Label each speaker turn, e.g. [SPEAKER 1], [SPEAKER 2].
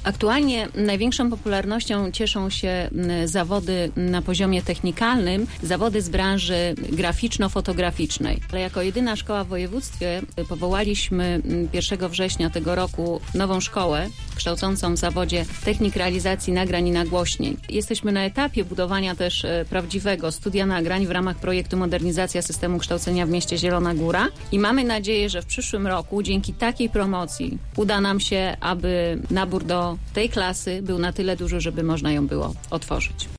[SPEAKER 1] Aktualnie największą popularnością cieszą się zawody na poziomie technikalnym, zawody z branży graficzno-fotograficznej. Ale jako jedyna szkoła w województwie powołaliśmy 1 września tego roku nową szkołę kształcącą w zawodzie technik realizacji nagrań i nagłośnień. Jesteśmy na etapie budowania też prawdziwego studia nagrań w ramach projektu Modernizacja systemu kształcenia w mieście Zielona Góra i mamy nadzieję, że w przyszłym roku dzięki takiej promocji uda nam się, aby nabór do tej klasy był na tyle duży, żeby można ją było otworzyć.